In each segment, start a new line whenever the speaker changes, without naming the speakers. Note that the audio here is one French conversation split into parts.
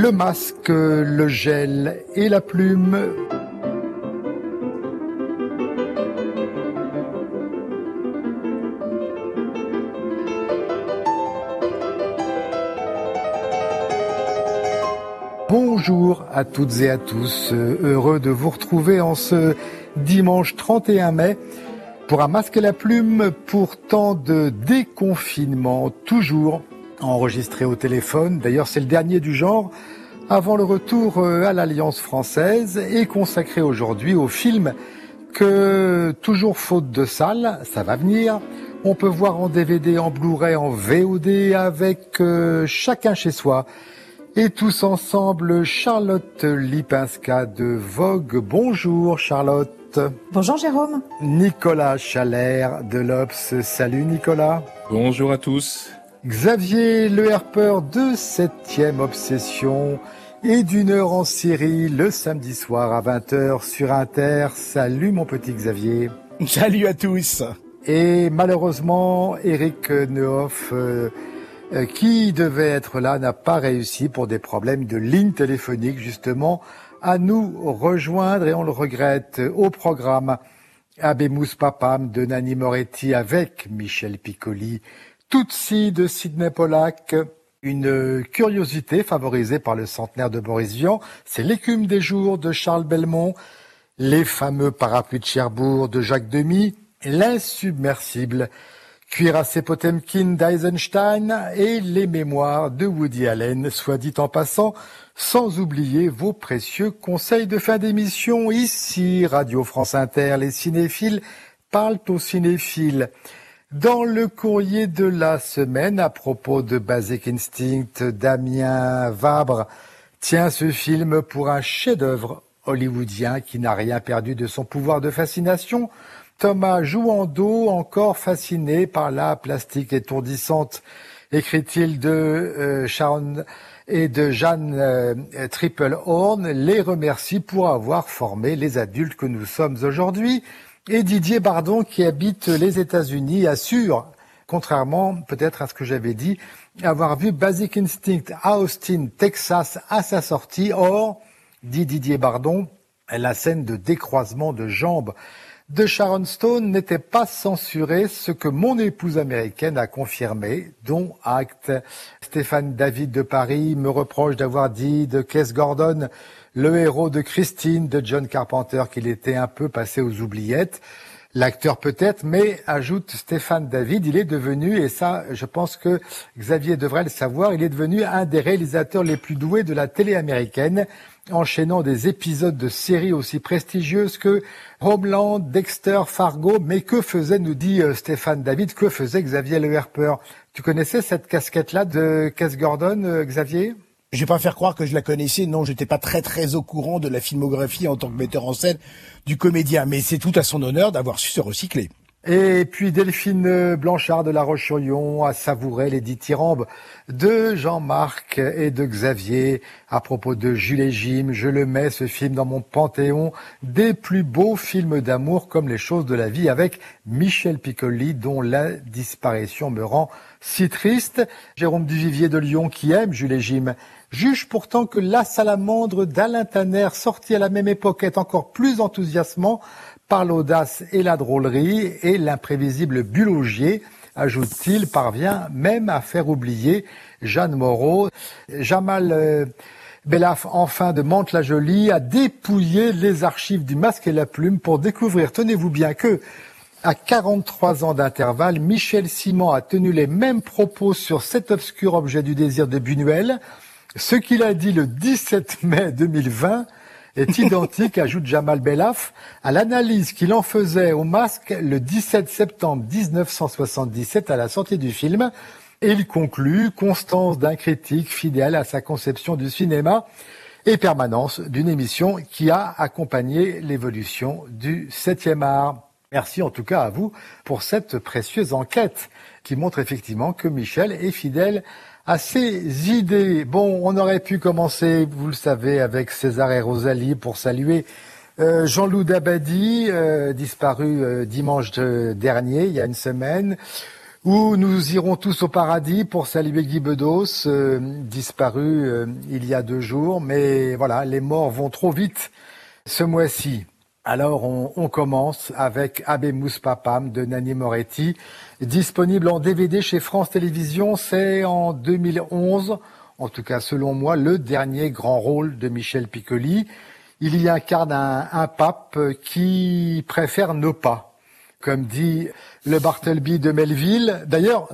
le masque, le gel et la plume. Bonjour à toutes et à tous, heureux de vous retrouver en ce dimanche 31 mai pour un masque et la plume pour temps de déconfinement, toujours enregistré au téléphone. D'ailleurs, c'est le dernier du genre avant le retour à l'Alliance française et consacré aujourd'hui au film que, toujours faute de salle, ça va venir, on peut voir en DVD, en Blu-ray, en VOD avec chacun chez soi. Et tous ensemble, Charlotte Lipinska de Vogue. Bonjour Charlotte.
Bonjour Jérôme.
Nicolas Chalère de l'Obs. Salut Nicolas.
Bonjour à tous.
Xavier Le Herpeur de 7e Obsession et d'une heure en série le samedi soir à 20h sur Inter. Salut mon petit Xavier.
Salut à tous.
Et malheureusement, Eric Nehoff qui devait être là, n'a pas réussi pour des problèmes de ligne téléphonique, justement, à nous rejoindre et on le regrette. Au programme, Abemus Papam de Nanni Moretti avec Michel Piccoli, Tutsi de Sidney Pollack, une curiosité favorisée par le centenaire de Boris Vian, c'est L'écume des jours de Charles Belmont, les fameux parapluies de Cherbourg de Jacques Demy, l'insubmersible Cuirassé Potemkin d'Eisenstein et les mémoires de Woody Allen, soit dit en passant, sans oublier vos précieux conseils de fin d'émission. Ici, Radio France Inter, les cinéphiles parlent aux cinéphiles. Dans le courrier de la semaine, à propos de Basic Instinct, Damien Vabre tient ce film pour un chef-d'œuvre hollywoodien qui n'a rien perdu de son pouvoir de fascination. Thomas Jouandeau, encore fasciné par la plastique étourdissante, écrit-il de Sharon et de Jeanne Triplehorn, les remercie pour avoir formé les adultes que nous sommes aujourd'hui. Et Didier Bardon, qui habite les États-Unis, assure, contrairement peut-être à ce que j'avais dit, avoir vu Basic Instinct à Austin, Texas, à sa sortie. Or, dit Didier Bardon, la scène de décroisement de jambes de Sharon Stone n'était pas censurée, ce que mon épouse américaine a confirmé, dont acte. Stéphane David de Paris me reproche d'avoir dit de Keith Gordon, le héros de Christine de John Carpenter, qu'il était un peu passé aux oubliettes. L'acteur peut-être, mais ajoute Stéphane David, il est devenu, et ça je pense que Xavier devrait le savoir, il est devenu un des réalisateurs les plus doués de la télé américaine, enchaînant des épisodes de séries aussi prestigieuses que Homeland, Dexter, Fargo. Mais que faisait, nous dit Stéphane David, que faisait Xavier Le Herpeur? Tu connaissais cette casquette-là de Keith Gordon, Xavier?
Je vais pas faire croire que je la connaissais. Non, j'étais pas très au courant de la filmographie en tant que metteur en scène du comédien. Mais c'est tout à son honneur d'avoir su se recycler.
Et puis Delphine Blanchard de La Roche-sur-Yon a savouré les dithyrambes de Jean-Marc et de Xavier à propos de Jules et Jim. Je le mets, ce film, dans mon panthéon des plus beaux films d'amour comme Les choses de la vie avec Michel Piccoli, dont la disparition me rend si triste. Jérôme Duvivier de Lyon, qui aime Jules et Jim, juge pourtant que La Salamandre d'Alain Tanner, sorti à la même époque, est encore plus enthousiasmant par l'audace et la drôlerie, et l'imprévisible Bulogier, ajoute-t-il, parvient même à faire oublier Jeanne Moreau. Jamal Belaf, enfin, de Mantes-la-Jolie, a dépouillé les archives du Masque et la Plume pour découvrir, tenez-vous bien, que à 43 ans d'intervalle, Michel Simon a tenu les mêmes propos sur cet obscur objet du désir de Buñuel. Ce qu'il a dit le 17 mai 2020 est identique, ajoute Jamal Belaf, à l'analyse qu'il en faisait au Masque le 17 septembre 1977 à la sortie du film. Et il conclut, constance d'un critique fidèle à sa conception du cinéma et permanence d'une émission qui a accompagné l'évolution du 7e art. Merci en tout cas à vous pour cette précieuse enquête qui montre effectivement que Michel est fidèle à ses idées. Bon, on aurait pu commencer, vous le savez, avec César et Rosalie pour saluer Jean-Loup Dabadi, disparu dimanche dernier, il y a une semaine. où nous irons tous au paradis pour saluer Guy Bedos, disparu il y a 2 jours. Mais voilà, les morts vont trop vite ce mois-ci. Alors on commence avec Habemus Papam de Nanni Moretti, disponible en DVD chez France Télévisions. C'est en 2011, en tout cas selon moi, le dernier grand rôle de Michel Piccoli. Il y incarne un pape qui préfère ne pas, comme dit le Bartleby de Melville. D'ailleurs,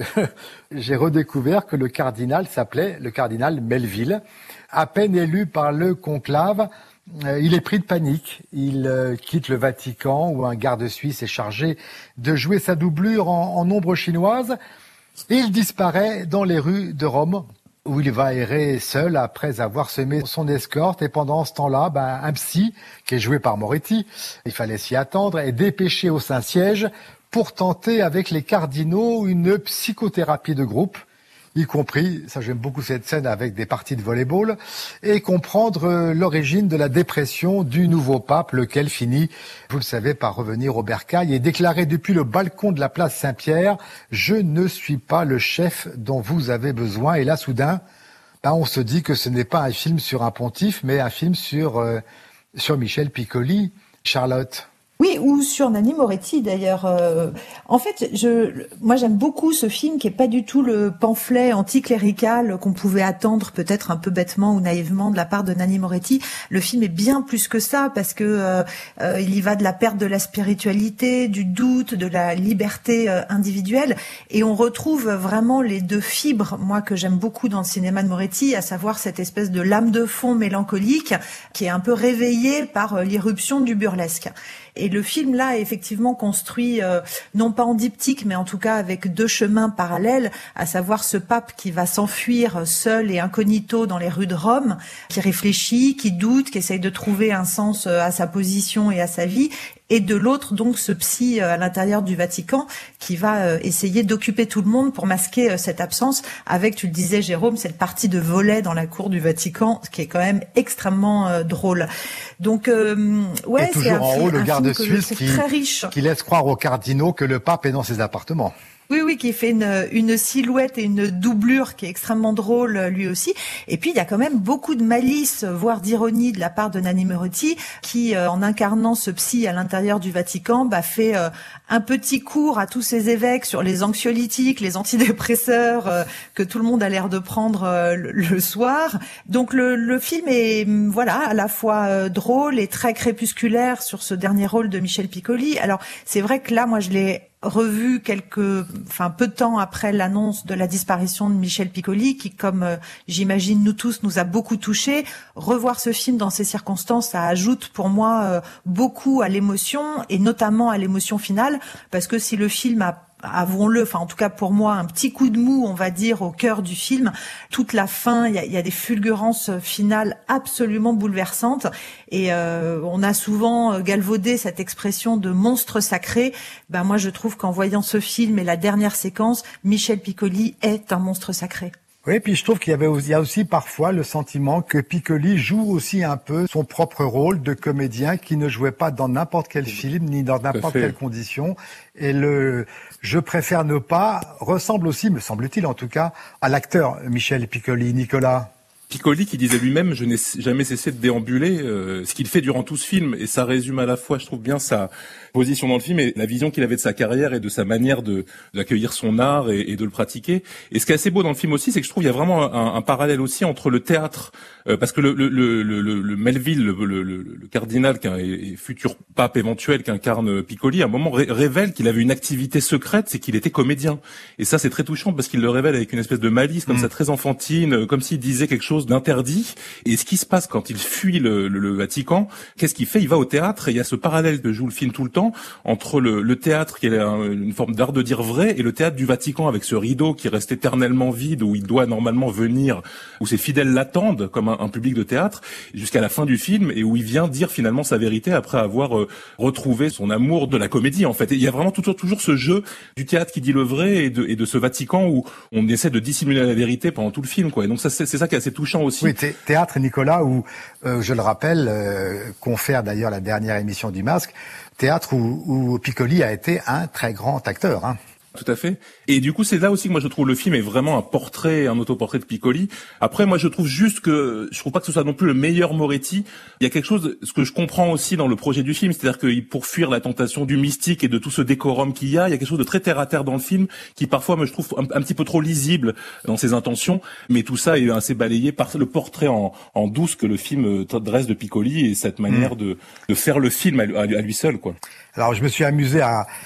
j'ai redécouvert que le cardinal s'appelait le cardinal Melville. À peine élu par le conclave, il est pris de panique. Il quitte le Vatican où un garde suisse est chargé de jouer sa doublure en ombre chinoise. Et il disparaît dans les rues de Rome où il va errer seul après avoir semé son escorte. Et pendant ce temps-là, un psy, qui est joué par Moretti, il fallait s'y attendre, est dépêché au Saint-Siège pour tenter avec les cardinaux une psychothérapie de groupe, y compris, ça j'aime beaucoup cette scène avec des parties de volley-ball, et comprendre l'origine de la dépression du nouveau pape, lequel finit, vous le savez, par revenir au bercail et déclarer depuis le balcon de la place Saint-Pierre « Je ne suis pas le chef dont vous avez besoin ». Et là, soudain, on se dit que ce n'est pas un film sur un pontife, mais un film sur Michel Piccoli. Charlotte.
Oui, ou sur Nanni Moretti d'ailleurs. En fait, moi j'aime beaucoup ce film qui est pas du tout le pamphlet anticlérical qu'on pouvait attendre peut-être un peu bêtement ou naïvement de la part de Nanni Moretti. Le film est bien plus que ça parce que il y va de la perte de la spiritualité, du doute, de la liberté individuelle, et on retrouve vraiment les 2 fibres, moi que j'aime beaucoup dans le cinéma de Moretti, à savoir cette espèce de lame de fond mélancolique qui est un peu réveillée par l'irruption du burlesque. Et le film là est effectivement construit non pas en diptyque, mais en tout cas avec 2 chemins parallèles, à savoir ce pape qui va s'enfuir seul et incognito dans les rues de Rome, qui réfléchit, qui doute, qui essaye de trouver un sens à sa position et à sa vie, et de l'autre donc ce psy à l'intérieur du Vatican qui va essayer d'occuper tout le monde pour masquer cette absence avec, tu le disais Jérôme, cette partie de volley dans la cour du Vatican, ce qui est quand même extrêmement drôle. Donc
et toujours en haut le garde suisse
très riche,
qui laisse croire aux cardinaux que le pape est dans ses appartements.
Oui, qui fait une silhouette et une doublure qui est extrêmement drôle lui aussi. Et puis il y a quand même beaucoup de malice, voire d'ironie de la part de Nanni Moretti, qui en incarnant ce psy à l'intérieur du Vatican, fait un petit cours à tous ces évêques sur les anxiolytiques, les antidépresseurs que tout le monde a l'air de prendre le soir. Donc le film est à la fois drôle et très crépusculaire sur ce dernier rôle de Michel Piccoli. Alors c'est vrai que là, moi je l'ai revu peu de temps après l'annonce de la disparition de Michel Piccoli, qui, comme j'imagine nous tous, nous a beaucoup touchés. Revoir ce film dans ces circonstances, ça ajoute pour moi beaucoup à l'émotion, et notamment à l'émotion finale, parce que si le film avouons-le, en tout cas pour moi, un petit coup de mou, on va dire, au cœur du film. Toute la fin, il y a des fulgurances finales absolument bouleversantes, et on a souvent galvaudé cette expression de monstre sacré. Moi, je trouve qu'en voyant ce film et la dernière séquence, Michel Piccoli est un monstre sacré.
Oui, puis je trouve qu'il y a aussi parfois le sentiment que Piccoli joue aussi un peu son propre rôle de comédien qui ne jouait pas dans n'importe quel film ni dans n'importe quelle condition. Et je préfère ne pas ressemble aussi, me semble-t-il en tout cas, à l'acteur Michel Piccoli. Nicolas.
Piccoli qui disait lui-même « Je n'ai jamais cessé de déambuler », ce qu'il fait durant tout ce film, et ça résume à la fois, je trouve bien, sa position dans le film et la vision qu'il avait de sa carrière et de sa manière d'accueillir son art et de le pratiquer. Et ce qui est assez beau dans le film aussi, c'est que je trouve qu'il y a vraiment un parallèle aussi entre le théâtre, parce que le Melville, le cardinal et futur pape éventuel qu'incarne Piccoli, à un moment révèle qu'il avait une activité secrète, c'est qu'il était comédien. Et ça, c'est très touchant parce qu'il le révèle avec une espèce de malice comme ça, très enfantine, comme s'il disait quelque chose d'interdit. Et ce qui se passe quand il fuit le Vatican, qu'est-ce qu'il fait? Il va au théâtre, et il y a ce parallèle que joue le film tout le temps entre le théâtre qui est une forme d'art de dire vrai et le théâtre du Vatican avec ce rideau qui reste éternellement vide, où il doit normalement venir, où ses fidèles l'attendent comme un public de théâtre jusqu'à la fin du film, et où il vient dire finalement sa vérité après avoir retrouvé son amour de la comédie en fait. Et il y a vraiment toujours ce jeu du théâtre qui dit le vrai et de ce Vatican où on essaie de dissimuler la vérité pendant tout le film, quoi. Et donc ça c'est ça qui est assez touchant aussi.
Oui, théâtre, Nicolas, où je le rappelle, confère d'ailleurs la dernière émission du Masque, théâtre où Piccoli a été un très grand acteur.
Tout à fait. Et du coup, c'est là aussi que moi je trouve le film est vraiment un autoportrait de Piccoli. Après, moi je trouve juste que je trouve pas que ce soit non plus le meilleur Moretti. Il y a quelque chose, ce que je comprends aussi dans le projet du film, c'est-à-dire que pour fuir la tentation du mystique et de tout ce décorum qu'il y a quelque chose de très terre à terre dans le film qui parfois me je trouve un petit peu trop lisible dans ses intentions. Mais tout ça est assez balayé par le portrait en douce que le film dresse de Piccoli et cette manière de faire le film à lui seul, quoi.
Alors je me suis amusé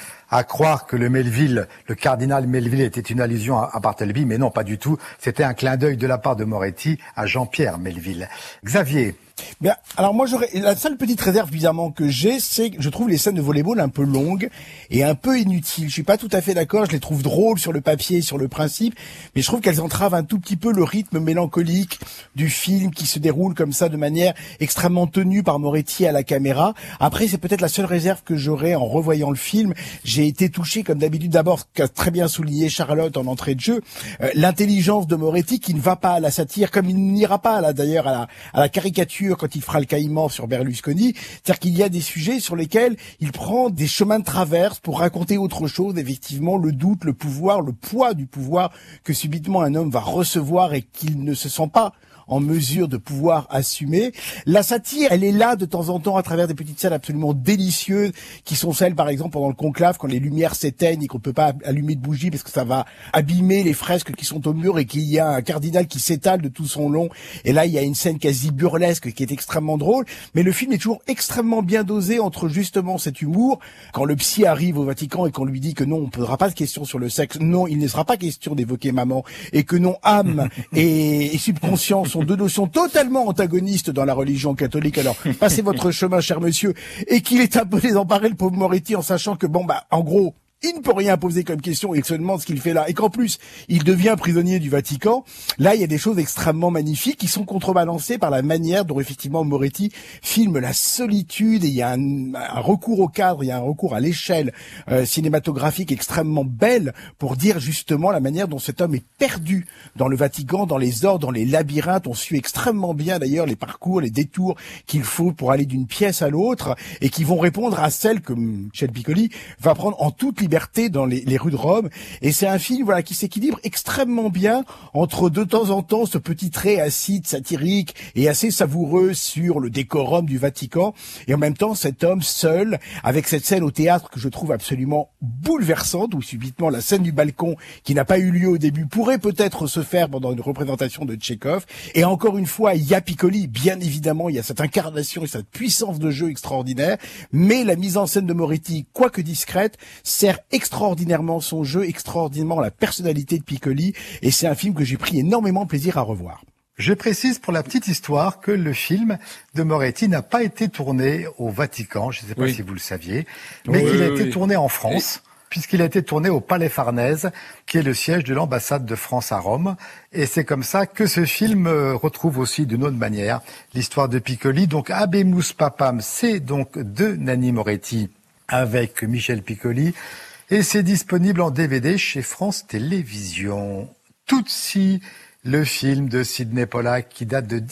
à croire que le cardinal Melville était une allusion à Bartleby, mais non, pas du tout. C'était un clin d'œil de la part de Moretti à Jean-Pierre Melville. Xavier.
Bien, alors moi la seule petite réserve évidemment que j'ai, c'est que je trouve les scènes de volleyball un peu longues et un peu inutiles. Je suis pas tout à fait d'accord, je les trouve drôles sur le papier, sur le principe, mais je trouve qu'elles entravent un tout petit peu le rythme mélancolique du film qui se déroule comme ça de manière extrêmement tenue par Moretti à la caméra. Après, c'est peut-être la seule réserve que j'aurais en revoyant le film. J'ai été touché comme d'habitude, d'abord, qu'a très bien souligné Charlotte en entrée de jeu, l'intelligence de Moretti qui ne va pas à la satire, comme il n'ira pas là d'ailleurs à la caricature quand il fera le caïman sur Berlusconi, c'est-à-dire qu'il y a des sujets sur lesquels il prend des chemins de traverse pour raconter autre chose, effectivement, le doute, le pouvoir, le poids du pouvoir que subitement un homme va recevoir et qu'il ne se sent pas en mesure de pouvoir assumer. La satire, elle est là de temps en temps à travers des petites scènes absolument délicieuses qui sont celles, par exemple, pendant le conclave, quand les lumières s'éteignent et qu'on ne peut pas allumer de bougie parce que ça va abîmer les fresques qui sont au mur et qu'il y a un cardinal qui s'étale de tout son long. Et là, il y a une scène quasi burlesque qui est extrêmement drôle. Mais le film est toujours extrêmement bien dosé entre justement cet humour. Quand le psy arrive au Vatican et qu'on lui dit que non, on ne posera pas de questions sur le sexe, non, il ne sera pas question d'évoquer maman, et que non, âme et subconscience sont deux notions totalement antagonistes dans la religion catholique. Alors, passez votre chemin, cher monsieur, et qu'il est un peu désemparé, le pauvre Moretti, en sachant que, en gros, il ne peut rien poser comme question et il se demande ce qu'il fait là. Et qu'en plus, il devient prisonnier du Vatican. Là, il y a des choses extrêmement magnifiques qui sont contrebalancées par la manière dont, effectivement, Moretti filme la solitude. Et il y a un recours au cadre, il y a un recours à l'échelle cinématographique extrêmement belle pour dire justement la manière dont cet homme est perdu dans le Vatican, dans les ordres, dans les labyrinthes. On suit extrêmement bien, d'ailleurs, les parcours, les détours qu'il faut pour aller d'une pièce à l'autre et qui vont répondre à celles que Michel Piccoli va prendre en toute liberté dans les rues de Rome. Et c'est un film qui s'équilibre extrêmement bien entre de temps en temps ce petit trait acide, satirique et assez savoureux sur le décorum du Vatican, et en même temps cet homme seul avec cette scène au théâtre que je trouve absolument bouleversante, où subitement la scène du balcon qui n'a pas eu lieu au début pourrait peut-être se faire pendant une représentation de Tchekhov. Et encore une fois, il y a Piccoli, bien évidemment, il y a cette incarnation et cette puissance de jeu extraordinaire, mais la mise en scène de Moretti, quoique discrète, sert extraordinairement son jeu, extraordinairement la personnalité de Piccoli, et c'est un film que j'ai pris énormément plaisir à revoir.
Je précise pour la petite histoire que le film de Moretti n'a pas été tourné au Vatican, je ne sais pas si vous le saviez, mais qu'il a été tourné en France, puisqu'il a été tourné au Palais Farnèse, qui est le siège de l'ambassade de France à Rome. Et c'est comme ça que ce film retrouve aussi d'une autre manière l'histoire de Piccoli. Donc Habemus Papam, c'est donc de Nanni Moretti avec Michel Piccoli. Et c'est disponible en DVD chez France Télévisions. Tootsie, le film de Sidney Pollack qui date de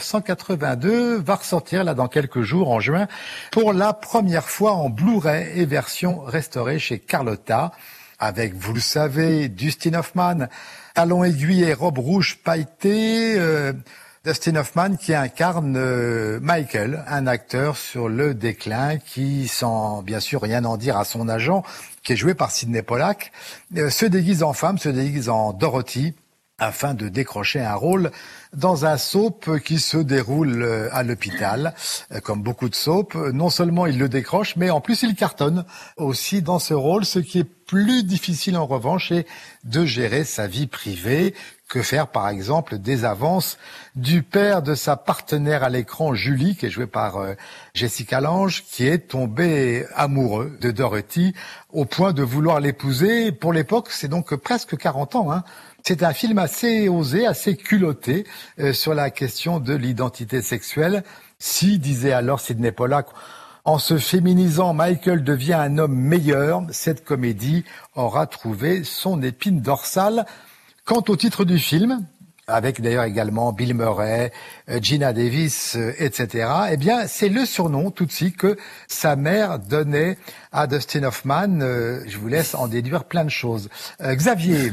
1982, va ressortir là dans quelques jours, en juin, pour la première fois en Blu-ray et version restaurée chez Carlotta, avec, vous le savez, Dustin Hoffman, talons aiguilles et robe rouge pailletée, Dustin Hoffman qui incarne Michael, un acteur sur le déclin qui, sans bien sûr rien en dire à son agent, qui est joué par Sidney Pollack, se déguise en femme, se déguise en Dorothy, afin de décrocher un rôle dans un soap qui se déroule à l'hôpital. Comme beaucoup de soaps, non seulement il le décroche, mais en plus il cartonne aussi dans ce rôle. Ce qui est plus difficile en revanche est de gérer sa vie privée. Que faire par exemple des avances du père de sa partenaire à l'écran, Julie, qui est jouée par Jessica Lange, qui est tombé amoureux de Dorothy au point de vouloir l'épouser. Pour l'époque, c'est donc presque 40 ans, hein. C'est un film assez osé, assez culotté sur la question de l'identité sexuelle. Si, disait alors Sidney Pollack, en se féminisant, Michael devient un homme meilleur, cette comédie aura trouvé son épine dorsale. Quant au titre du film, avec d'ailleurs également Bill Murray, Gina Davis, etc. Eh bien, c'est le surnom Tootsie que sa mère donnait à Dustin Hoffman. Je vous laisse en déduire plein de choses. Xavier.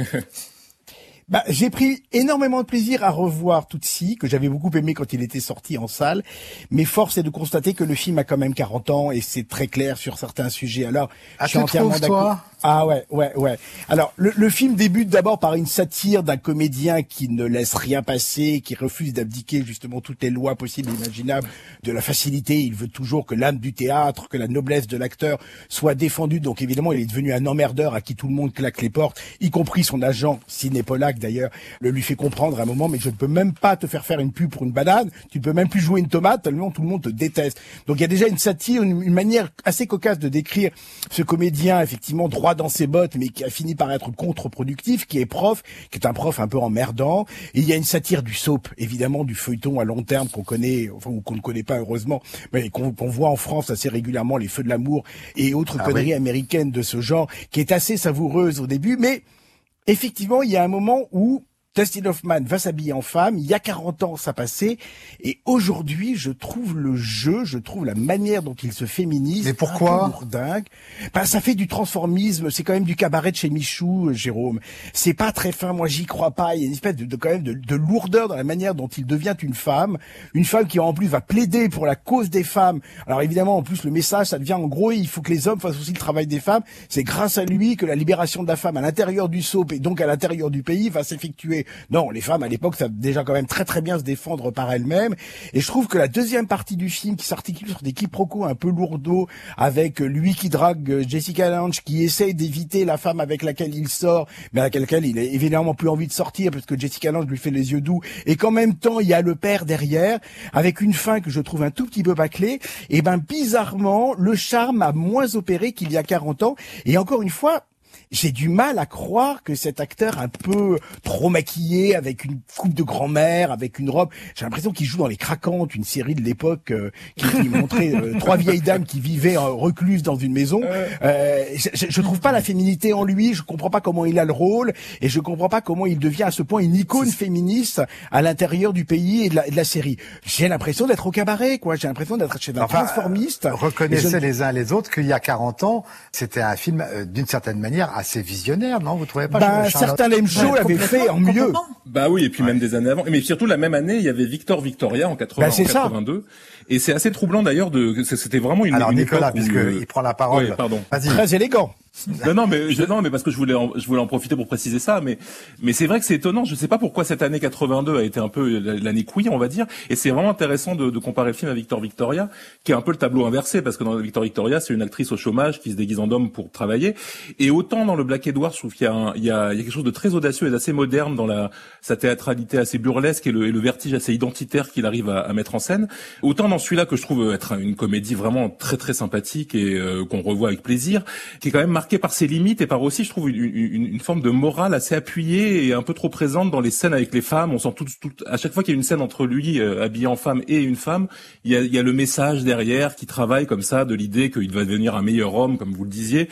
J'ai pris énormément de plaisir à revoir Tootsie, que j'avais beaucoup aimé quand il était sorti en salle, mais force est de constater que le film a quand même 40 ans et c'est très clair sur certains sujets. Alors, je suis entièrement d'accord. Ah ouais. Alors, le film débute d'abord par une satire d'un comédien qui ne laisse rien passer, qui refuse d'abdiquer justement toutes les lois possibles et imaginables de la facilité. Il veut toujours que l'âme du théâtre, que la noblesse de l'acteur soit défendue. Donc évidemment, il est devenu un emmerdeur à qui tout le monde claque les portes, y compris son agent, Sidney Pollack d'ailleurs, le lui fait comprendre à un moment, mais je ne peux même pas te faire une pub pour une banane, tu ne peux même plus jouer une tomate, tellement tout le monde te déteste. Donc il y a déjà une satire, une manière assez cocasse de décrire ce comédien, effectivement droit dans ses bottes, mais qui a fini par être contre-productif, qui est prof, qui est un prof un peu emmerdant. Et il y a une satire du soap, évidemment, du feuilleton à long terme qu'on connaît, enfin, ou qu'on ne connaît pas heureusement, mais qu'on voit en France assez régulièrement, les Feux de l'amour et autres conneries américaines de ce genre, qui est assez savoureuse au début, mais effectivement, il y a un moment où Dustin Hoffman va s'habiller en femme, il y a 40 ans ça passait, et aujourd'hui je trouve la manière dont il se féminise.
Mais pourquoi?
Un peu lourdingue. Ça fait du transformisme, c'est quand même du cabaret de chez Michou, Jérôme. C'est pas très fin, moi j'y crois pas, il y a une espèce de lourdeur dans la manière dont il devient une femme qui en plus va plaider pour la cause des femmes. Alors évidemment, en plus le message, ça devient en gros, il faut que les hommes fassent aussi le travail des femmes, c'est grâce à lui que la libération de la femme à l'intérieur du soap et donc à l'intérieur du pays va s'effectuer. Non, les femmes à l'époque savent déjà quand même très très bien se défendre par elles-mêmes. Et je trouve que la deuxième partie du film, qui s'articule sur des quiproquos un peu lourdeaux, avec lui qui drague Jessica Lange, qui essaye d'éviter la femme avec laquelle il sort, mais avec laquelle il a évidemment plus envie de sortir parce que Jessica Lange lui fait les yeux doux, et qu'en même temps il y a le père derrière, avec une fin que je trouve un tout petit peu bâclée. Et bizarrement, le charme a moins opéré qu'il y a 40 ans. Et encore une fois, j'ai du mal à croire que cet acteur un peu trop maquillé, avec une coupe de grand-mère, avec une robe, j'ai l'impression qu'il joue dans Les Craquantes, une série de l'époque qui montrait trois vieilles dames qui vivaient recluses dans une maison. Je trouve pas la féminité en lui, je comprends pas comment il a le rôle, et je comprends pas comment il devient à ce point une icône féministe à l'intérieur du pays et de la série. J'ai l'impression d'être au cabaret, quoi. J'ai l'impression d'être chez un transformiste.
Reconnaissez les uns les autres qu'il y a 40 ans, c'était un film d'une certaine manière assez visionnaire, non? Vous trouvez pas?
Certains Lame Show l'avaient fait en mieux.
Oui, et puis même des années avant. Mais surtout la même année, il y avait Victor Victoria en 82. Et c'est assez troublant d'ailleurs c'était vraiment une.
Alors Nicolas,
époque
puisque il prend la parole.
Oui, pardon.
Vas-y. Très élégant.
Non, mais parce que je voulais en profiter pour préciser ça, mais c'est vrai que c'est étonnant. Je sais pas pourquoi cette année 82 a été un peu l'année queer, on va dire, et c'est vraiment intéressant de comparer le film à Victor Victoria, qui est un peu le tableau inversé, parce que dans Victor Victoria, c'est une actrice au chômage qui se déguise en homme pour travailler, et autant dans le Black Edward, je trouve qu'il y a quelque chose de très audacieux et d'assez moderne dans sa théâtralité assez burlesque et le vertige assez identitaire qu'il arrive à mettre en scène, autant dans celui-là que je trouve être une comédie vraiment très très sympathique et qu'on revoit avec plaisir, qui est quand même marqué par ses limites et par aussi, je trouve, une forme de morale assez appuyée et un peu trop présente dans les scènes avec les femmes. On sent tout à chaque fois qu'il y a une scène entre lui habillé en femme et une femme, il y a le message derrière qui travaille comme ça de l'idée qu'il va devenir un meilleur homme, comme vous le disiez,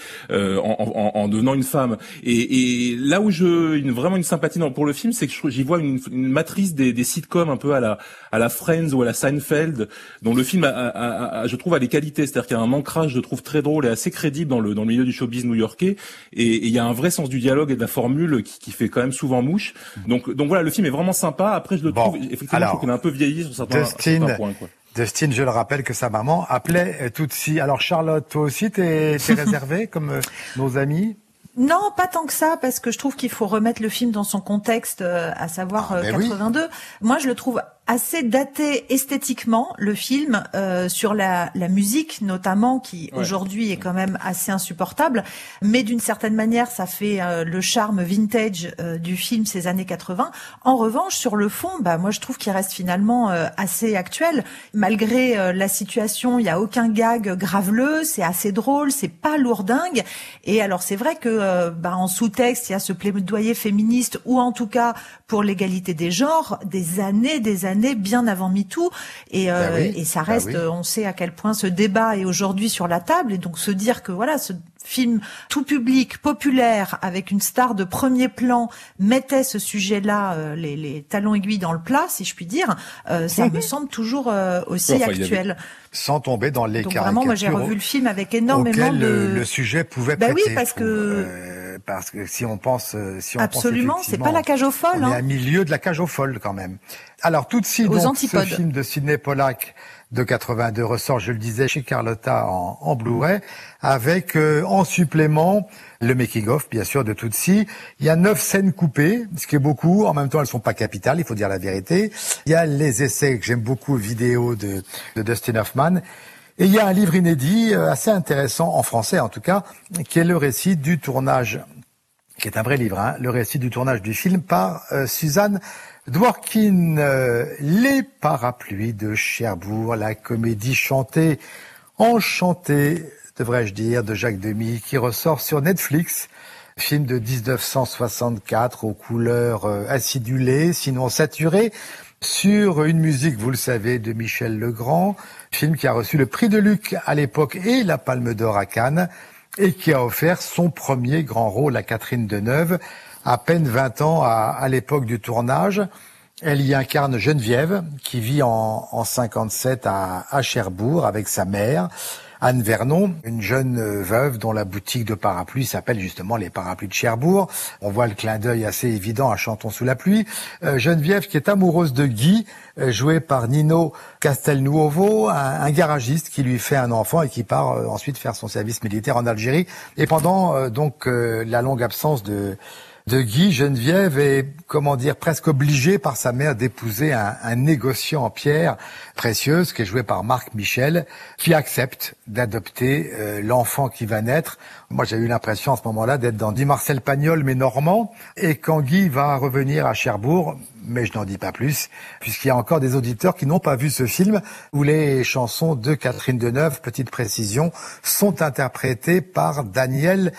en devenant une femme. Et là où vraiment une sympathie pour le film, c'est que j'y vois une matrice des sitcoms un peu à la Friends ou à la Seinfeld, dont le film je trouve a les qualités, c'est-à-dire qu'il y a un ancrage, je trouve, très drôle et assez crédible dans le milieu du showbiz new-yorkais, et il y a un vrai sens du dialogue et de la formule qui fait quand même souvent mouche. Donc voilà, le film est vraiment sympa. Après, je le trouve effectivement, je trouve qu'il est un peu vieilli sur certains points, quoi.
Dustin, je le rappelle que sa maman appelait Tootsie. Alors Charlotte, toi aussi, t'es réservée comme nos amis?
Non, pas tant que ça, parce que je trouve qu'il faut remettre le film dans son contexte, à savoir 82. Oui. Moi, je le trouve assez daté esthétiquement, le film, sur la musique notamment, qui aujourd'hui est quand même assez insupportable, mais d'une certaine manière ça fait le charme vintage du film ces années 80. En revanche, sur le fond, moi je trouve qu'il reste finalement assez actuel. Malgré la situation, il y a aucun gag graveleux, c'est assez drôle, c'est pas lourdingue. Et alors c'est vrai que en sous-texte, il y a ce plaidoyer féministe, ou en tout cas pour l'égalité des genres, des années années, bien avant MeToo, et ça reste, on sait à quel point ce débat est aujourd'hui sur la table, et donc se dire que voilà, ce film tout public, populaire, avec une star de premier plan, mettait ce sujet-là, les talons aiguilles dans le plat, si je puis dire, ça me semble toujours aussi actuel.
Sans tomber dans les caricatures.
Vraiment, moi j'ai revu le film avec énormément de...
le sujet pouvait prêter.
Oui, parce que
si on pense,
absolument, c'est pas la cage aux folles.
On est à milieu de la cage aux folles quand même. Alors Tootsie, donc ce film de Sidney Pollack de 82 ressort, je le disais, chez Carlotta en Blu-ray, avec en supplément le making-of, bien sûr, de Tootsie. Il y a 9 scènes coupées, ce qui est beaucoup. En même temps, elles sont pas capitales, il faut dire la vérité. Il y a les essais que j'aime beaucoup, vidéo de Dustin Hoffman. Et il y a un livre inédit, assez intéressant, en français en tout cas, qui est le récit du tournage, qui est un vrai livre, le récit du tournage du film par Suzanne Dworkin, Les Parapluies de Cherbourg, la comédie chantée, enchantée, devrais-je dire, de Jacques Demy, qui ressort sur Netflix. Film de 1964 aux couleurs acidulées, sinon saturées, sur une musique, vous le savez, de Michel Legrand. Film qui a reçu le prix de Luc à l'époque et la Palme d'Or à Cannes, et qui a offert son premier grand rôle à Catherine Deneuve, à peine 20 ans à l'époque du tournage. Elle y incarne Geneviève, qui vit en 57 à Cherbourg avec sa mère, Anne Vernon, une jeune veuve dont la boutique de parapluies s'appelle justement les Parapluies de Cherbourg. On voit le clin d'œil assez évident à Chantons sous la pluie. Geneviève qui est amoureuse de Guy, joué par Nino Castelnuovo, un garagiste qui lui fait un enfant et qui part ensuite faire son service militaire en Algérie. Et pendant la longue absence de Guy, Geneviève est, presque obligée par sa mère d'épouser un négociant en pierres précieuses, qui est joué par Marc Michel, qui accepte d'adopter l'enfant qui va naître. Moi, j'ai eu l'impression à ce moment-là d'être dans du Marcel Pagnol, mais normand. Et quand Guy va revenir à Cherbourg, mais je n'en dis pas plus, puisqu'il y a encore des auditeurs qui n'ont pas vu ce film, où les chansons de Catherine Deneuve, petite précision, sont interprétées par Daniel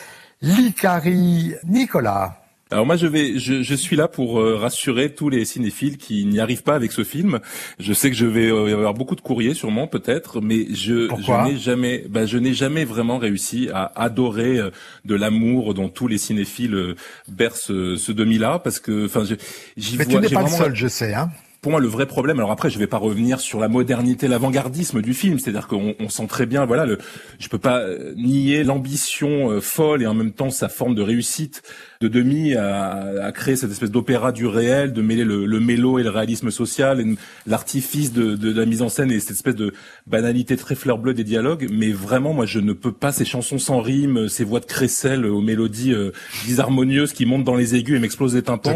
Licari. Nicolas.
Alors moi je suis là pour rassurer tous les cinéphiles qui n'y arrivent pas avec ce film. Je sais que je vais avoir beaucoup de courriers sûrement peut-être, mais je n'ai jamais vraiment réussi à adorer de l'amour dont tous les cinéphiles bercent ce demi-là, parce que
mais tu n'es pas le seul, je sais, hein.
Pour moi, le vrai problème, alors après, je vais pas revenir sur la modernité, l'avant-gardisme du film, c'est-à-dire qu'on sent très bien, je peux pas nier l'ambition folle et en même temps sa forme de réussite de Demy à créer cette espèce d'opéra du réel, de mêler le mélo et le réalisme social, et l'artifice de la mise en scène et cette espèce de banalité très fleur bleue des dialogues. Mais vraiment, moi, je ne peux pas ces chansons sans rime, ces voix de crécelle aux mélodies disharmonieuses qui montent dans les aigus et m'explosent les tympans.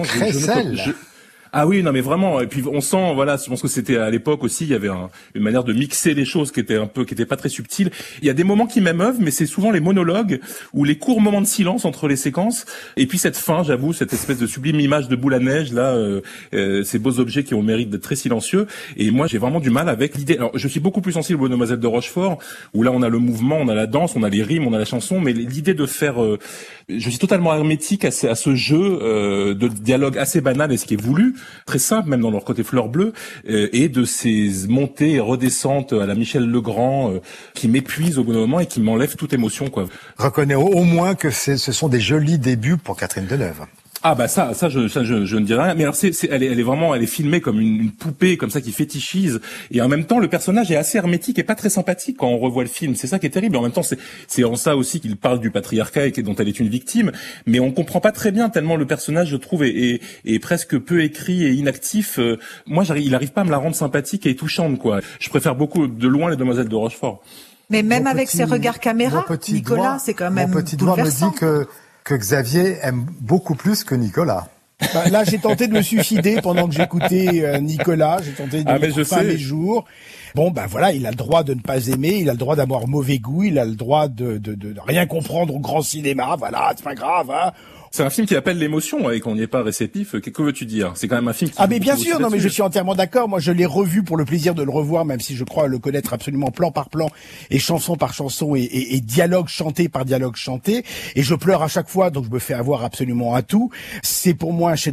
Ah oui, non mais vraiment. Et puis on sent, je pense que c'était à l'époque aussi, il y avait une manière de mixer les choses qui était pas très subtile. Il y a des moments qui m'émeuvent, mais c'est souvent les monologues ou les courts moments de silence entre les séquences. Et puis cette fin, j'avoue, cette espèce de sublime image de boule à neige là, ces beaux objets qui ont le mérite d'être très silencieux. Et moi, j'ai vraiment du mal avec l'idée. Alors, je suis beaucoup plus sensible aux Demoiselles de Rochefort, où là on a le mouvement, on a la danse, on a les rimes, on a la chanson, mais l'idée de faire, je suis totalement hermétique à ce jeu de dialogue assez banal et ce qui est voulu, très simple même dans leur côté fleur bleue, et de ces montées et redescentes à la Michel Legrand qui m'épuisent au bout d'un moment et qui m'enlèvent toute émotion, quoi.
Reconnais au moins que ce sont des jolis débuts pour Catherine Deneuve.
Ah bah ça je ne dirais rien. Mais alors elle est filmée comme une poupée comme ça qui fétichise, et en même temps le personnage est assez hermétique et pas très sympathique quand on revoit le film. C'est ça qui est terrible. Et en même temps c'est en ça aussi qu'il parle du patriarcat et dont elle est une victime. Mais on comprend pas très bien tellement le personnage, je trouve, est presque peu écrit et inactif. Moi il arrive pas à me la rendre sympathique et touchante, quoi. Je préfère beaucoup de loin les Demoiselles de Rochefort.
Mais même avec ses regards caméra, Nicolas, c'est quand même bouleversant. Mon petit doigt me dit
que Xavier aime beaucoup plus que Nicolas.
Là, j'ai tenté de me suicider pendant que j'écoutais Nicolas. J'ai tenté de mettre fin à mes jours. Bon, voilà, il a le droit de ne pas aimer, il a le droit d'avoir mauvais goût, il a le droit de rien comprendre au grand cinéma. Voilà, c'est pas grave, hein.
C'est un film qui appelle l'émotion et qu'on n'y est pas réceptif. Que veux-tu dire? C'est quand même un film qui...
Ah mais bien sûr, non mais je suis entièrement d'accord. Moi je l'ai revu pour le plaisir de le revoir, même si je crois le connaître absolument plan par plan et chanson par chanson et dialogue chanté par dialogue chanté. Et je pleure à chaque fois, donc je me fais avoir absolument à tout. C'est pour moi un chef-d'œuvre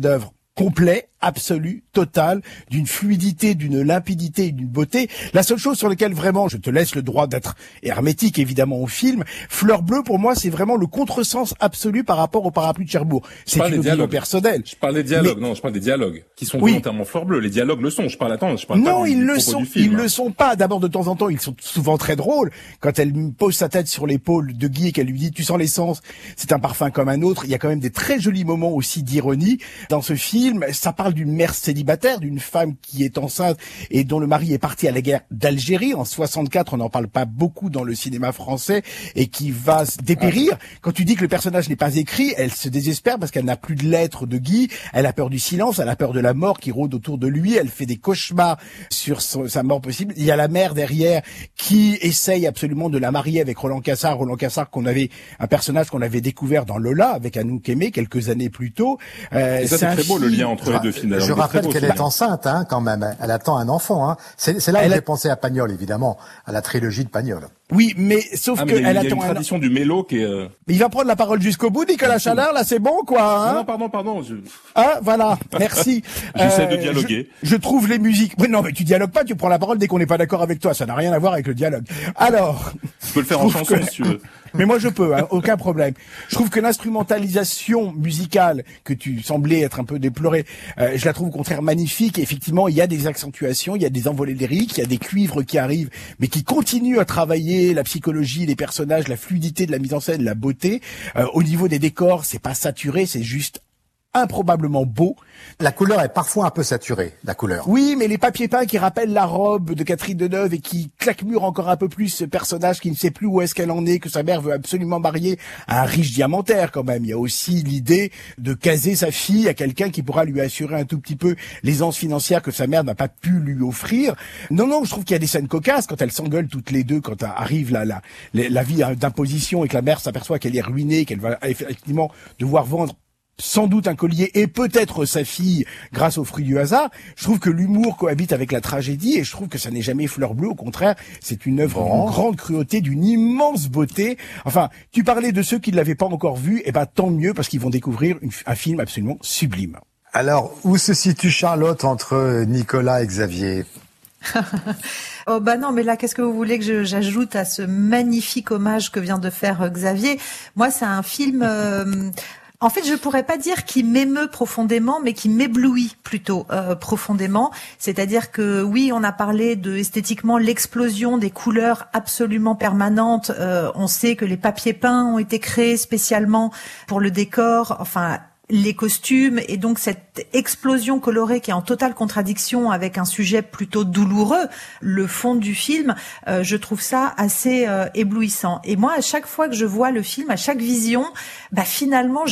complet, absolu, total, d'une fluidité, d'une limpidité et d'une beauté. La seule chose sur laquelle vraiment, je te laisse le droit d'être hermétique évidemment au film, Fleur Bleue pour moi c'est vraiment le contresens absolu par rapport au Parapluie de Cherbourg. C'est une opinion personnelle.
Je parle des dialogues, non, je parle des dialogues qui sont volontairement Fleur Bleue. Les dialogues le sont. Je parle pas
non,
du propos du film.
Ils le sont pas. D'abord, de temps en temps, ils sont souvent très drôles. Quand elle pose sa tête sur l'épaule de Guy et qu'elle lui dit tu sens l'essence, c'est un parfum comme un autre. Il y a quand même des très jolis moments aussi d'ironie dans ce film. Ça parle d'une mère célibataire, d'une femme qui est enceinte et dont le mari est parti à la guerre d'Algérie en 64. On n'en parle pas beaucoup dans le cinéma français et qui va se dépérir. Quand tu dis que le personnage n'est pas écrit, elle se désespère parce qu'elle n'a plus de lettres de Guy. Elle a peur du silence, elle a peur de la mort qui rôde autour de lui. Elle fait des cauchemars sur sa mort possible. Il y a la mère derrière qui essaye absolument de la marier avec Roland Cassard. Roland Cassard un personnage qu'on avait découvert dans Lola avec Anouk Aimée quelques années plus tôt.
Et ça, c'est très beau le lien entre les deux films.
Je rappelle qu'elle est enceinte, quand même. Elle attend un enfant, C'est là où j'ai pensé à Pagnol, évidemment, à la trilogie de Pagnol.
Oui, mais sauf que elle attend. Il y a
une tradition du mélo qui est.
Il va prendre la parole jusqu'au bout, Nicolas Chalard. Là, c'est bon, quoi.
Non, pardon.
Voilà. Merci.
J'essaie de dialoguer.
Je trouve les musiques. Mais non, mais tu dialogues pas. Tu prends la parole dès qu'on n'est pas d'accord avec toi. Ça n'a rien à voir avec le dialogue. Alors.
Tu peux le faire en chanson si tu veux.
Mais moi je peux, aucun problème. Je trouve que l'instrumentalisation musicale que tu semblais être un peu déplorée, je la trouve au contraire magnifique. Et effectivement, il y a des accentuations, il y a des envolées lyriques, il y a des cuivres qui arrivent, mais qui continuent à travailler la psychologie, les personnages, la fluidité de la mise en scène, la beauté. Au niveau des décors, c'est pas saturé, c'est juste improbablement beau.
La couleur est parfois un peu saturée, la couleur.
Oui, mais les papiers peints qui rappellent la robe de Catherine Deneuve et qui claquemurent encore un peu plus ce personnage qui ne sait plus où est-ce qu'elle en est, que sa mère veut absolument marier à un riche diamantaire quand même. Il y a aussi l'idée de caser sa fille à quelqu'un qui pourra lui assurer un tout petit peu l'aisance financière que sa mère n'a pas pu lui offrir. Non, je trouve qu'il y a des scènes cocasses quand elles s'engueulent toutes les deux, quand arrive la vie d'imposition et que la mère s'aperçoit qu'elle est ruinée, qu'elle va effectivement devoir vendre sans doute un collier et peut-être sa fille grâce au fruit du hasard. Je trouve que l'humour cohabite avec la tragédie et je trouve que ça n'est jamais Fleur Bleue. Au contraire, c'est une œuvre d'une grande cruauté, d'une immense beauté. Enfin, tu parlais de ceux qui ne l'avaient pas encore vu, et tant mieux parce qu'ils vont découvrir un film absolument sublime.
Alors, où se situe Charlotte entre Nicolas et Xavier?
Oh non, mais là, qu'est-ce que vous voulez que j'ajoute à ce magnifique hommage que vient de faire Xavier? Moi, c'est un film... En fait, je pourrais pas dire qui m'émeut profondément, mais qui m'éblouit plutôt profondément. C'est-à-dire que oui, on a parlé de esthétiquement l'explosion des couleurs absolument permanentes. On sait que les papiers peints ont été créés spécialement pour le décor. Enfin, les costumes et donc cette explosion colorée qui est en totale contradiction avec un sujet plutôt douloureux, le fond du film, je trouve ça assez éblouissant. Et moi, à chaque fois que je vois le film, à chaque vision, finalement,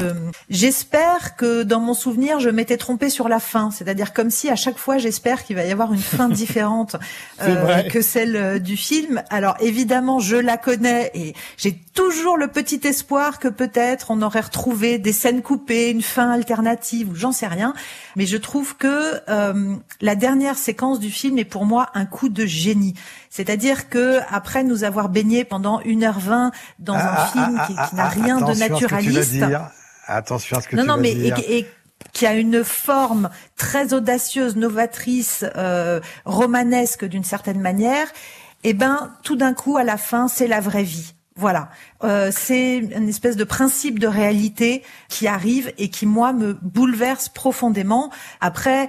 j'espère que dans mon souvenir, je m'étais trompée sur la fin. C'est-à-dire comme si à chaque fois, j'espère qu'il va y avoir une fin différente que celle du film. Alors évidemment, je la connais et j'ai toujours le petit espoir que peut-être on aurait retrouvé des scènes coupées, une fin alternative ou j'en sais rien, mais je trouve que la dernière séquence du film est pour moi un coup de génie. C'est-à-dire que après nous avoir baigné pendant 1h20 dans un film qui n'a rien de naturaliste.
Attention à ce que tu vas dire.
Et qui a une forme très audacieuse, novatrice, romanesque d'une certaine manière, tout d'un coup à la fin c'est la vraie vie. Voilà, c'est une espèce de principe de réalité qui arrive et qui, moi, me bouleverse profondément. Après,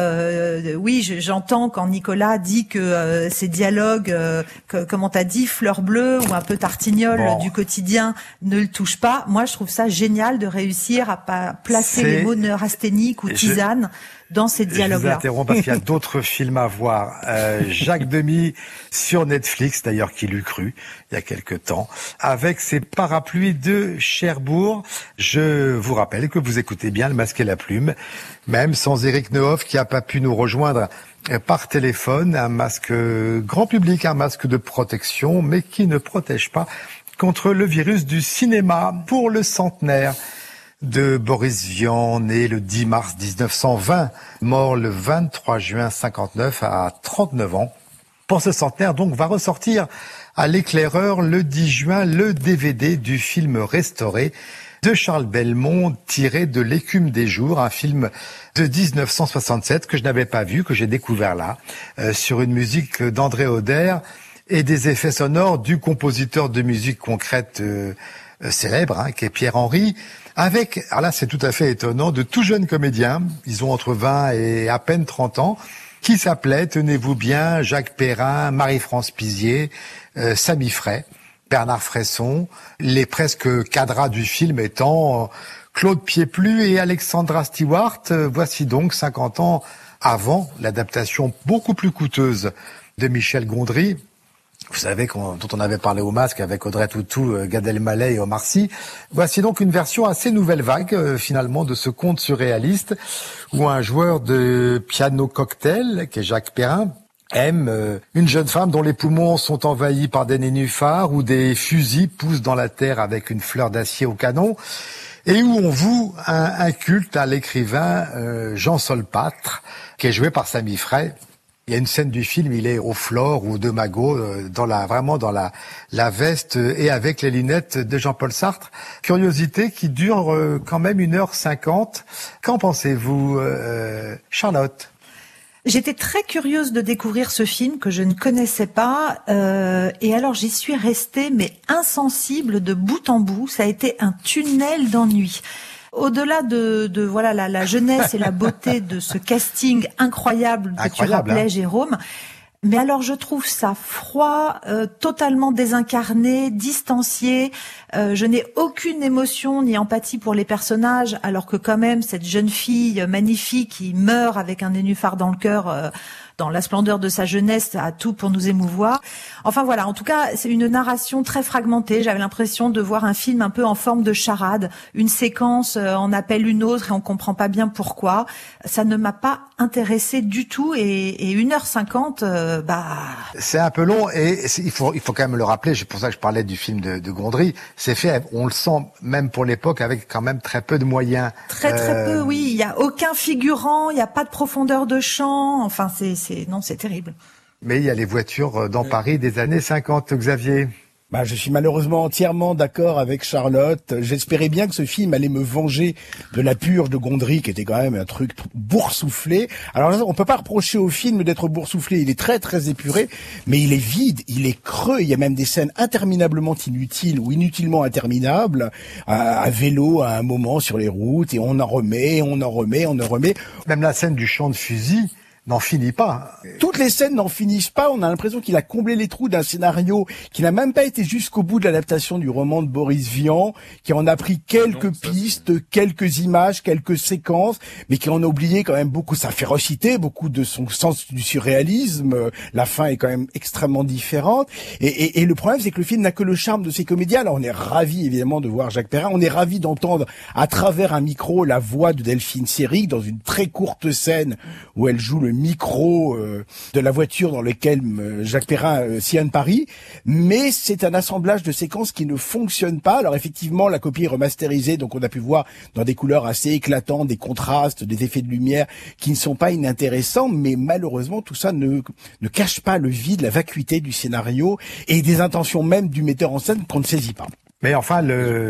oui, j'entends quand Nicolas dit que ces dialogues, comment t'as dit, Fleur Bleue ou un peu Tartignol du quotidien ne le touchent pas. Moi, je trouve ça génial de réussir à placer les mots neurasthéniques ou tisane dans ces dialogues-là.
Je vous interromps parce qu'il y a d'autres films à voir. Jacques Demy sur Netflix, d'ailleurs, qui l'eût cru il y a quelque temps, avec ses parapluies de Cherbourg. Je vous rappelle que vous écoutez bien Le Masque et la Plume, même sans Éric Nehoff qui n'a pas pu nous rejoindre par téléphone. Un masque grand public, un masque de protection, mais qui ne protège pas contre le virus du cinéma. Pour le centenaire de Boris Vian, né le 10 mars 1920, mort le 23 juin 59 à 39 ans. Pour ce centenaire, donc, va ressortir à l'éclaireur le 10 juin le DVD du film restauré de Charles Belmont, tiré de L'écume des jours, un film de 1967 que je n'avais pas vu, que j'ai découvert là, sur une musique d'André Auder et des effets sonores du compositeur de musique concrète célèbre, qui est Pierre Henry, avec, alors là c'est tout à fait étonnant, de tout jeunes comédiens, ils ont entre 20 et à peine 30 ans, qui s'appelaient, tenez-vous bien, Jacques Perrin, Marie-France Pizier, Samy Frey, Bernard Fresson, les presque cadras du film étant Claude Pieplu et Alexandra Stewart. Voici donc 50 ans avant l'adaptation beaucoup plus coûteuse de Michel Gondry. Vous savez, dont on avait parlé au Masque avec Audrey Tautou, Gad Elmaleh et Omar Sy. Voici donc une version assez nouvelle vague, finalement, de ce conte surréaliste où un joueur de piano cocktail, qui est Jacques Perrin, aime une jeune femme dont les poumons sont envahis par des nénuphars où des fusils poussent dans la terre avec une fleur d'acier au canon et où on voue un culte à l'écrivain Jean Solpâtre, qui est joué par Samy Frey. Il y a une scène du film, il est au Flore ou de Magot, vraiment dans la veste et avec les lunettes de Jean-Paul Sartre. Curiosité qui dure quand même 1h50. Qu'en pensez-vous, Charlotte ?
J'étais très curieuse de découvrir ce film que je ne connaissais pas, et alors j'y suis restée mais insensible de bout en bout. Ça a été un tunnel d'ennui. Au-delà de voilà la jeunesse et la beauté de ce casting incroyable que tu rappelais, Jérôme. Mais alors je trouve ça froid, totalement désincarné, distancié. Je n'ai aucune émotion ni empathie pour les personnages, alors que quand même cette jeune fille magnifique qui meurt avec un nénuphar dans le cœur, dans la splendeur de sa jeunesse, a tout pour nous émouvoir. Enfin voilà, en tout cas, c'est une narration très fragmentée. J'avais l'impression de voir un film un peu en forme de charade. Une séquence en appelle une autre et on comprend pas bien pourquoi. Ça ne m'a pas intéressée du tout et 1h50,
C'est un peu long et il faut quand même le rappeler, c'est pour ça que je parlais du film de Gondry. C'est fait, on le sent même pour l'époque avec quand même très peu de moyens.
Très peu, oui. Il y a aucun figurant, il y a pas de profondeur de champ. Enfin, c'est terrible.
Mais il y a les voitures dans Paris des années 50, Xavier.
Je suis malheureusement entièrement d'accord avec Charlotte. J'espérais bien que ce film allait me venger de la purge de Gondry, qui était quand même un truc boursouflé. Alors on peut pas reprocher au film d'être boursouflé, il est très très épuré, mais il est vide, il est creux. Il y a même des scènes interminablement inutiles ou inutilement interminables, à vélo à un moment sur les routes, et on en remet.
Même la scène du champ de fusil n'en finit pas.
Toutes les scènes n'en finissent pas. On a l'impression qu'il a comblé les trous d'un scénario qui n'a même pas été jusqu'au bout de l'adaptation du roman de Boris Vian, qui en a pris quelques pistes, quelques images, quelques séquences, mais qui en a oublié quand même beaucoup sa férocité, beaucoup de son sens du surréalisme. La fin est quand même extrêmement différente. Et le problème, c'est que le film n'a que le charme de ses comédiens. Alors on est ravis évidemment de voir Jacques Perrin. On est ravis d'entendre à travers un micro la voix de Delphine Seyrig dans une très courte scène où elle joue le micro de la voiture dans lequel Jacques Perrin sillonne Paris, mais c'est un assemblage de séquences qui ne fonctionne pas. Alors effectivement, la copie est remasterisée, donc on a pu voir dans des couleurs assez éclatantes, des contrastes, des effets de lumière qui ne sont pas inintéressants, mais malheureusement tout ça ne cache pas le vide, la vacuité du scénario et des intentions même du metteur en scène qu'on ne saisit pas.
Mais enfin,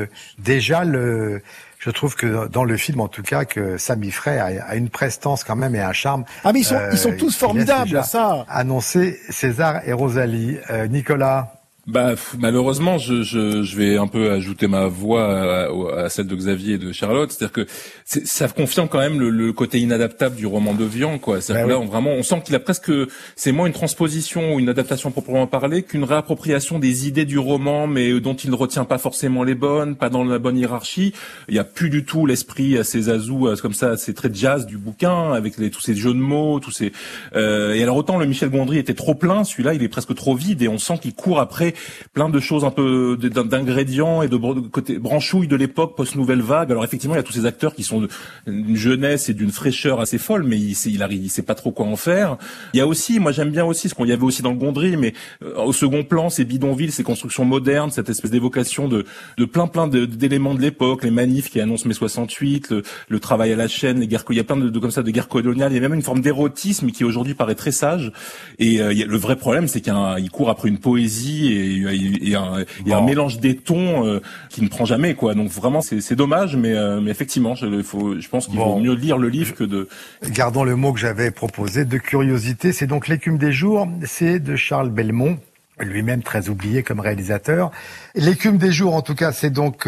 je trouve que dans le film, en tout cas, que Samy Frey a une prestance quand même et un charme.
Ah mais ils sont tous formidables, ça.
Annoncé César et Rosalie. Nicolas.
Malheureusement, je vais un peu ajouter ma voix à celle de Xavier et de Charlotte, c'est-à-dire que ça confirme quand même le côté inadaptable du roman de Vian, quoi. C'est-à-dire que là, on sent qu'il a presque, c'est moins une transposition ou une adaptation proprement parlée qu'une réappropriation des idées du roman, mais dont il ne retient pas forcément les bonnes, pas dans la bonne hiérarchie. Il y a plus du tout l'esprit assez zazou, comme ça, c'est très jazz du bouquin, avec tous ces jeux de mots, et alors autant le Michel Gondry était trop plein, celui-là, il est presque trop vide, et on sent qu'il court après plein de choses un peu d'ingrédients et de côté branchouille de l'époque post-nouvelle vague. Alors effectivement, il y a tous ces acteurs qui sont d'une jeunesse et d'une fraîcheur assez folle, mais il sait pas trop quoi en faire. Il y a aussi, moi j'aime bien aussi ce qu'on y avait aussi dans le Gondry, mais au second plan, ces bidonvilles, ces constructions modernes, cette espèce d'évocation de plein d'éléments de l'époque, les manifs qui annoncent mai 68, le travail à la chaîne, les guerres, il y a plein de comme ça de guerres coloniales. Il y a même une forme d'érotisme qui aujourd'hui paraît très sage. Et le vrai problème, c'est qu'il court après une poésie il y a un mélange des tons qui ne prend jamais, quoi. Donc vraiment, c'est dommage, mais effectivement, je pense qu'il vaut mieux lire le livre que de...
Gardons le mot que j'avais proposé, de curiosité. C'est donc L'écume des jours, c'est de Charles Belmont, lui-même très oublié comme réalisateur. L'écume des jours, en tout cas, c'est donc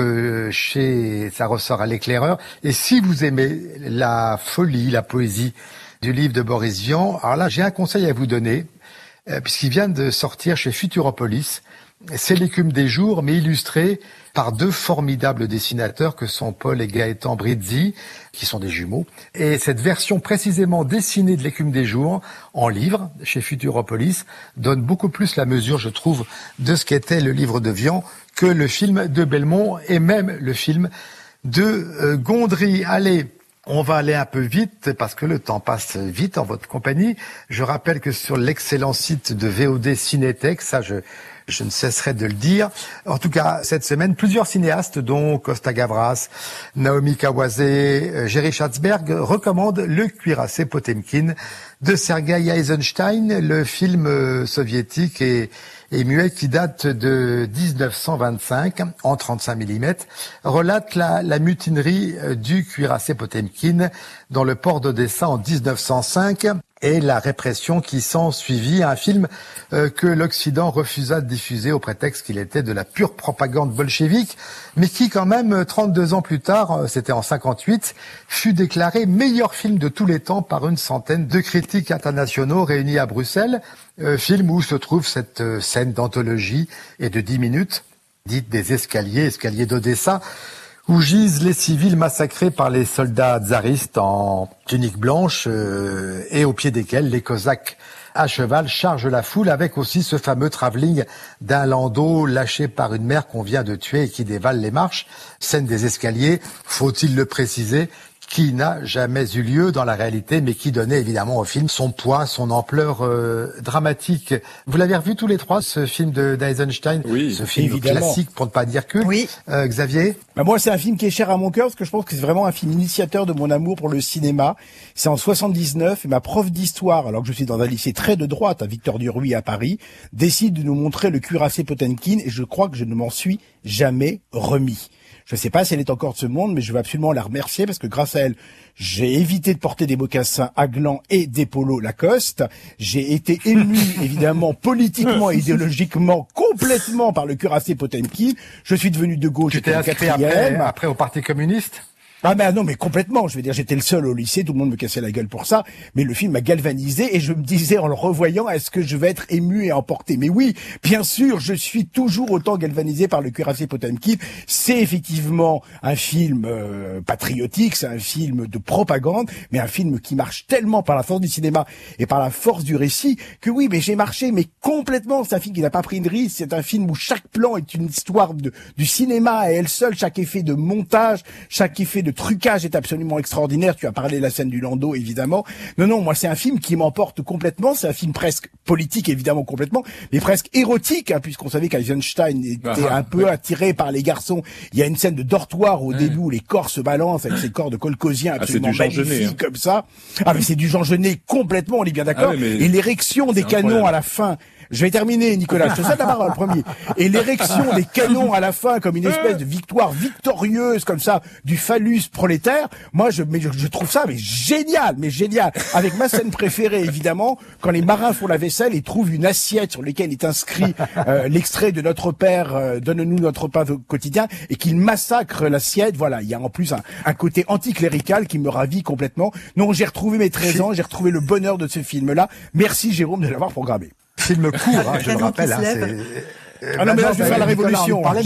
ça ressort à l'Éclaireur. Et si vous aimez la folie, la poésie du livre de Boris Vian, alors là, j'ai un conseil à vous donner, puisqu'il vient de sortir chez Futuropolis. C'est L'écume des jours, mais illustré par deux formidables dessinateurs que sont Paul et Gaëtan Brizzi, qui sont des jumeaux. Et cette version précisément dessinée de L'écume des jours, en livre, chez Futuropolis, donne beaucoup plus la mesure, je trouve, de ce qu'était le livre de Vian que le film de Belmont et même le film de Gondry. Allez, on va aller un peu vite parce que le temps passe vite en votre compagnie. Je rappelle que sur l'excellent site de VOD Cinétech, ça je ne cesserai de le dire. En tout cas, cette semaine, plusieurs cinéastes, dont Costa Gavras, Naomi Kawase, Jerry Schatzberg, recommandent Le cuirassé Potemkin de Sergei Eisenstein, le film soviétique et muet qui date de 1925 en 35 mm, relate la mutinerie du cuirassé Potemkin dans le port d'Odessa en 1905 et la répression qui s'en suivit. Un film que l'Occident refusa de diffuser au prétexte qu'il était de la pure propagande bolchevique, mais qui quand même, 32 ans plus tard, c'était en 58, fut déclaré meilleur film de tous les temps par une centaine de critiques internationaux réunis à Bruxelles. Film où se trouve cette scène d'anthologie et de 10 minutes, dite des escaliers d'Odessa, où gisent les civils massacrés par les soldats tsaristes en tunique blanche et au pied desquels les Cosaques à cheval chargent la foule, avec aussi ce fameux travelling d'un landau lâché par une mère qu'on vient de tuer et qui dévale les marches. Scène des escaliers, faut-il le préciser, qui n'a jamais eu lieu dans la réalité, mais qui donnait évidemment au film son poids, son ampleur dramatique. Vous l'avez revu tous les trois, ce film d'Eisenstein,
oui,
ce film
évidemment.
Classique, pour ne pas dire que.
Oui.
Xavier?
Moi, c'est un film qui est cher à mon cœur parce que je pense que c'est vraiment un film initiateur de mon amour pour le cinéma. C'est en 79 et ma prof d'histoire, alors que je suis dans un lycée très de droite à Victor Duruy à Paris, décide de nous montrer Le cuirassé Potemkin et je crois que je ne m'en suis jamais remis. Je ne sais pas si elle est encore de ce monde, mais je veux absolument la remercier parce que grâce à elle, j'ai évité de porter des mocassins à glands et des polos Lacoste. J'ai été ému, évidemment, politiquement et idéologiquement, complètement par Le cuirassé Potemkin. Je suis devenu de gauche.
Tu t'es inscrit après au Parti communiste?
Ah ben non, mais complètement. Je veux dire, j'étais le seul au lycée, tout le monde me cassait la gueule pour ça. Mais le film m'a galvanisé et je me disais en le revoyant, est-ce que je vais être ému et emporté? Mais oui, bien sûr, je suis toujours autant galvanisé par Le cuirassé Potemkin. C'est effectivement un film patriotique, c'est un film de propagande, mais un film qui marche tellement par la force du cinéma et par la force du récit que oui, mais j'ai marché, mais complètement. C'est un film qui n'a pas pris de risque. C'est un film où chaque plan est une histoire du cinéma à elle seule. Chaque effet de montage, chaque effet de trucage est absolument extraordinaire. Tu as parlé de la scène du landau, évidemment. Non, moi, c'est un film qui m'emporte complètement. C'est un film presque politique, évidemment, complètement, mais presque érotique, hein, puisqu'on savait qu'Eisenstein était un peu attiré par les garçons. Il y a une scène de dortoir au début où les corps se balancent avec ces corps de colcosien absolument magnifiques, comme ça. Ah, mais c'est du Jean Genet complètement, on est bien d'accord. Et l'érection des canons à la fin. Je vais terminer, Nicolas. Je te cède la parole, premier. Et l'érection des canons à la fin, comme une espèce de victoire victorieuse, comme ça, du phallus prolétaire. Moi, je trouve ça, mais génial. Avec ma scène préférée, évidemment, quand les marins font la vaisselle et trouvent une assiette sur laquelle est inscrit l'extrait de Notre Père, donne-nous notre pain quotidien, et qu'ils massacrent l'assiette. Voilà. Il y a en plus un côté anticlérical qui me ravit complètement. Non, j'ai retrouvé mes 13 ans, j'ai retrouvé le bonheur de ce film-là. Merci, Jérôme, de l'avoir programmé.
Film court, hein, je le rappelle.
Ah non, mais là, je vais faire la révolution.